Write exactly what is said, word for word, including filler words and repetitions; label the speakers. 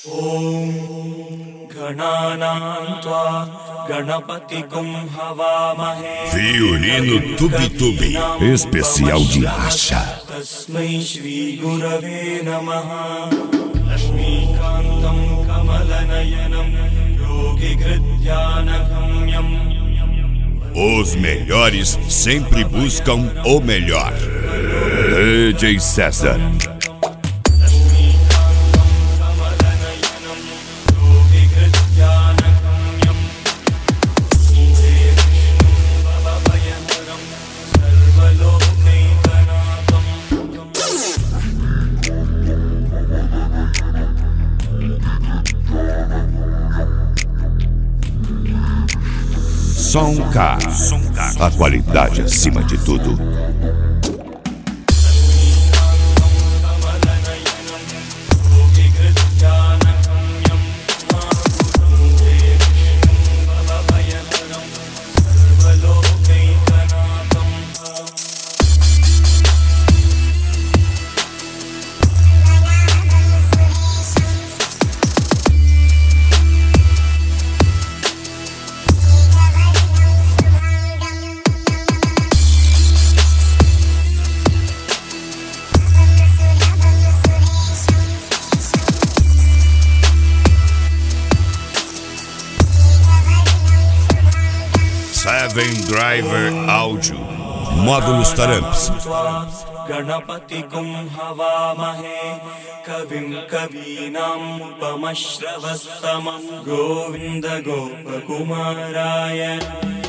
Speaker 1: Om Gananam Tva Ganapatikum Havamahe.
Speaker 2: Violino Tubi-Tubi, especial de racha.
Speaker 1: Tasmai Shri Gurave Namaha. Lakshmikantam Kamalanayanam Yogi Gridhyanagamyam.
Speaker 2: Os melhores sempre buscam o melhor. D J César. Som K, a qualidade acima de tudo. Seven Driver Audio, módulos Taramps.
Speaker 1: Ganapatikum Havamahe. Kavim Kavinam Upamashravastamam Govinda Gopakumaraya.